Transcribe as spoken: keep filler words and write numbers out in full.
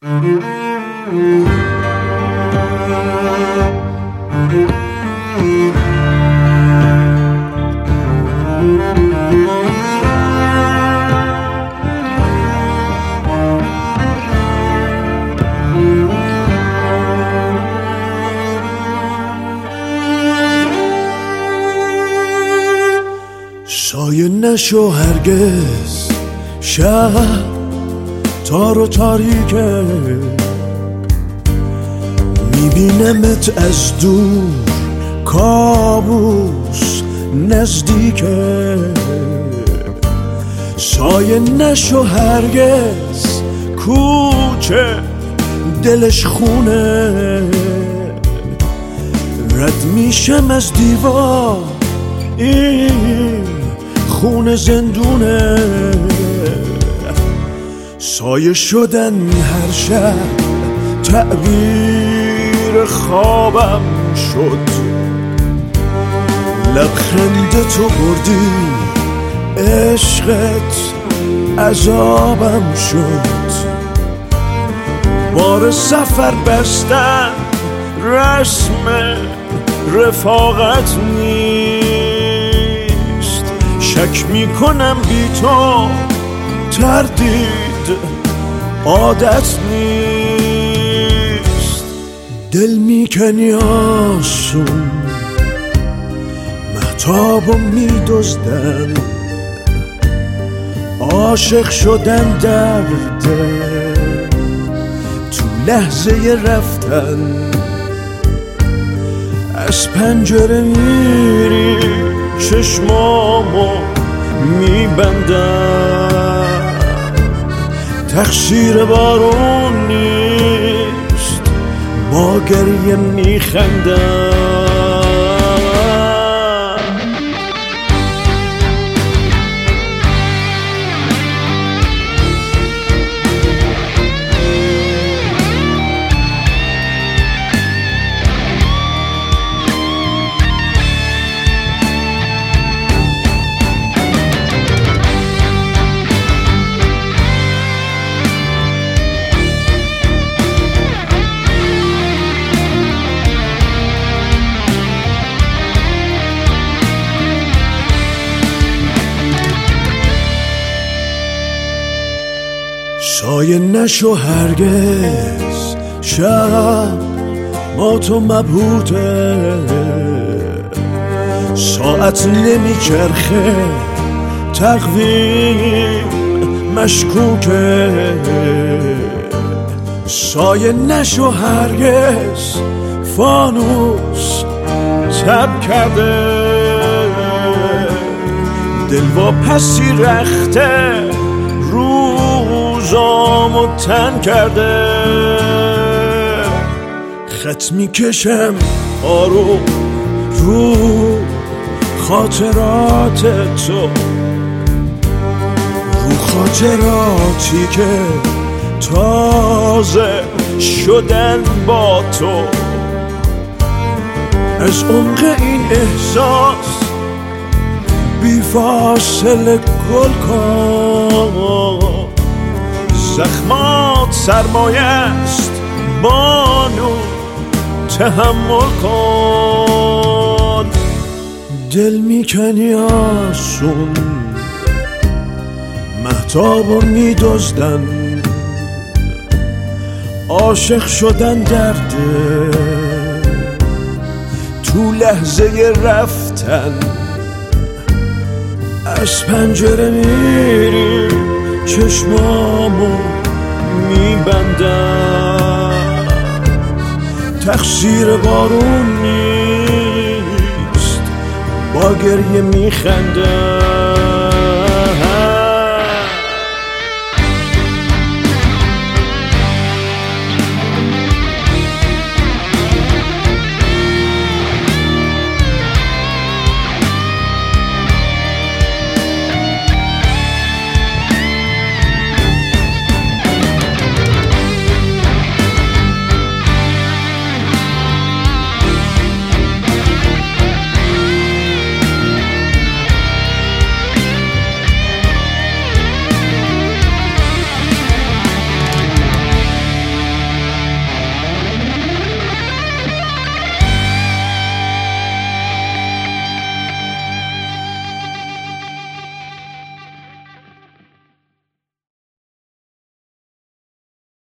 سایه نشو هرگز شب تار و تاریکه، میبینمت از دور کابوس نزدیکه. سایه نشو هرگز کوچه دلش خونه، رد میشم از دیوار این خونه زندونه. سایه شدن هر شب تعبیر خوابم شد، لبخند تو بردی عشقت عذابم شد. بار سفر بستن رسم رفاقت نیست، شک میکنم بی تو تردید عادت نیست. دل میکنی آسون مهتاب و میدزدن، عاشق شدن درده تو لحظه رفتن. از پنجره میری چشمامو میبندم، تقصیر بارون نیست با گریه میخندم. سایه نشو هرگز شب ما تو مبهوته، ساعت نمیچرخه تقویم مشکوکه. سایه نشو هرگز فانوس تب کرده، دل با پسی رخته روزامو تن کرده. خط میکشم آروم رو خاطرات تو، رو خاطراتی که تازه شدن با تو. از عمق این احساس بی فاصله گل کن، زخمات سرمایه است بانو تحمل کن. دل میکنی آسون مهتابو میدزدن، عاشق شدن درده تو لحظه رفتن. از پنجره میری چشمامو میبندم، تقصیر بارون نیست با گریه میخندم.